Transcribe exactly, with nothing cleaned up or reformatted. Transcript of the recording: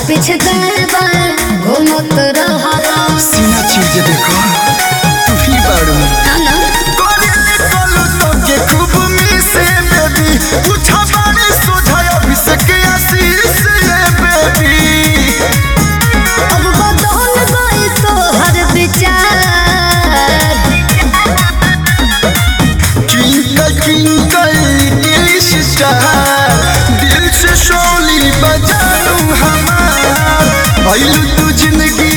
पीछे घूमत रहा सीना चीज देखो तू ही बाड़ू ना कोरिले कोलू तो के खूब मिसे बेबी उठा बाड़े सोझा अभिषेक आशीष ये बेबी अब बदल गई तो हर विचार ट्विंकल ट्विंकल लिटिल स्टार दिल से शोली बजाऊं हमार भइलू तू जिंदगी